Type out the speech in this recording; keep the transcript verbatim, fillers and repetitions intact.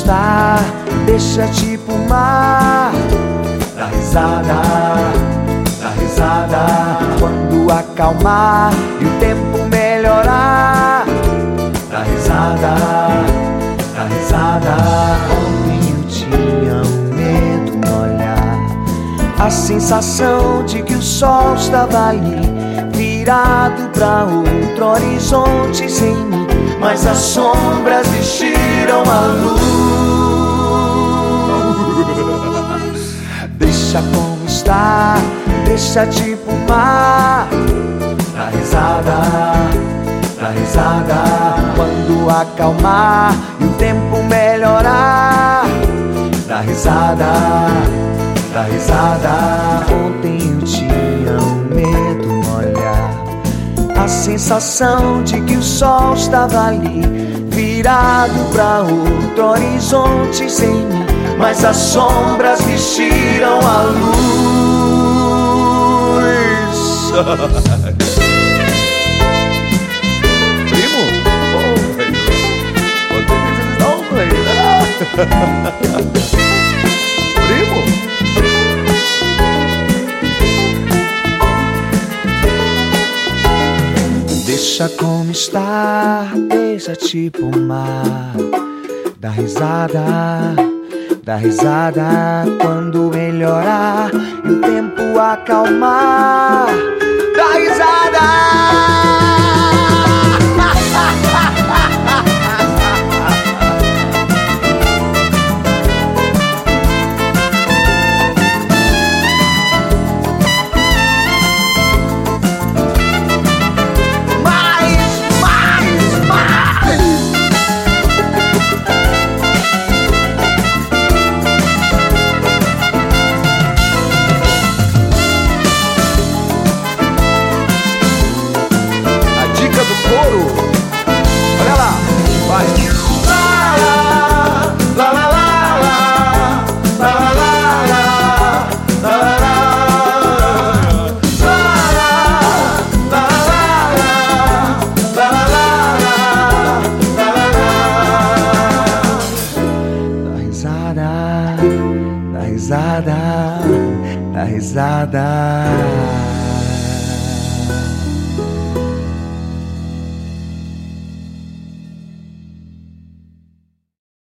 está, deixa tipo o mar. Dá risada, dá risada quando acalmar e o tempo melhorar. Dá risada, dá risada. Ontem eu tinha um medo no olhar, a sensação de que o sol estava ali, virado pra outro horizonte sem mim, mas as sombras vestiram a luz. Deixa como está, deixa tipo o mar. Dá risada, dá risada quando acalmar e o tempo melhorar. Dá risada, dá risada. Ontem eu tinha um medo no olhar, a sensação de que o sol estava ali, virado pra outro horizonte sem mim, mas as sombras vestiram a luz. Primo? Oh, Primo? Deixa como está, deixa tipo o mar. Dá risada, dá risada quando melhorar e o tempo acalmar. Dá risada. Olha lá, vai. La la la la la la la la la Dá risada, dá risada, dá risada.